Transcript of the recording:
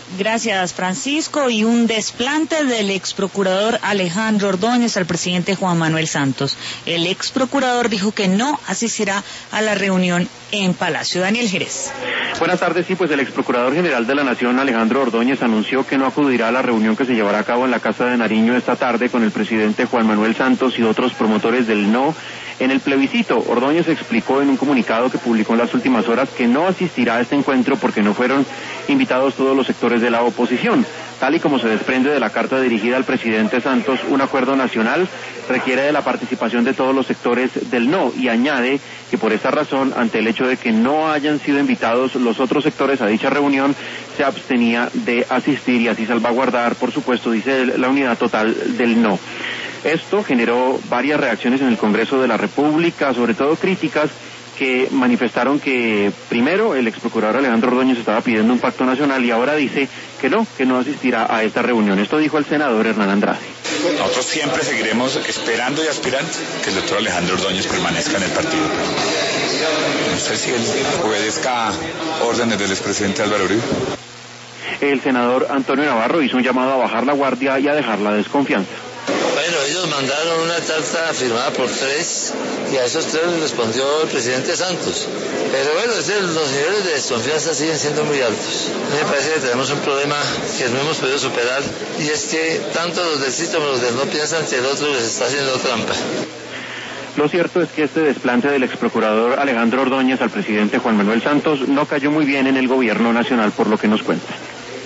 Gracias, Francisco. Y un desplante del exprocurador Alejandro Ordóñez al presidente Juan Manuel Santos. El exprocurador dijo que no asistirá a la reunión en Palacio. Daniel Jerez. Buenas tardes. Sí, pues el exprocurador general de la Nación, Alejandro Ordóñez, anunció que no acudirá a la reunión que se llevará a cabo en la Casa de Nariño esta tarde con el presidente Juan Manuel Santos y otros promotores del no en el plebiscito. Ordóñez explicó en un comunicado que publicó en las últimas horas que no asistirá a este encuentro porque no fueron invitados todos los sectores de la oposición. Tal y como se desprende de la carta dirigida al presidente Santos, un acuerdo nacional requiere de la participación de todos los sectores del no, y añade que por esta razón, ante el hecho de que no hayan sido invitados los otros sectores a dicha reunión, se abstenía de asistir y así salvaguardar, por supuesto, dice, la unidad total del no. Esto generó varias reacciones en el Congreso de la República, sobre todo críticas, que manifestaron que primero el exprocurador Alejandro Ordóñez estaba pidiendo un pacto nacional y ahora dice que no asistirá a esta reunión. Esto dijo el senador Hernán Andrade. Nosotros siempre seguiremos esperando y aspirando que el doctor Alejandro Ordóñez permanezca en el partido. No sé si él obedezca órdenes del expresidente Álvaro Uribe. El senador Antonio Navarro hizo un llamado a bajar la guardia y a dejar la desconfianza. Bueno, ellos mandaron una carta firmada por 3 y a esos 3 les respondió el presidente Santos. Pero bueno, los niveles de desconfianza siguen siendo muy altos. A mí me parece que tenemos un problema que no hemos podido superar, y es que tanto los del sí como los del no piensan que el otro les está haciendo trampa. Lo cierto es que este desplante del exprocurador Alejandro Ordóñez al presidente Juan Manuel Santos no cayó muy bien en el gobierno nacional, por lo que nos cuenta.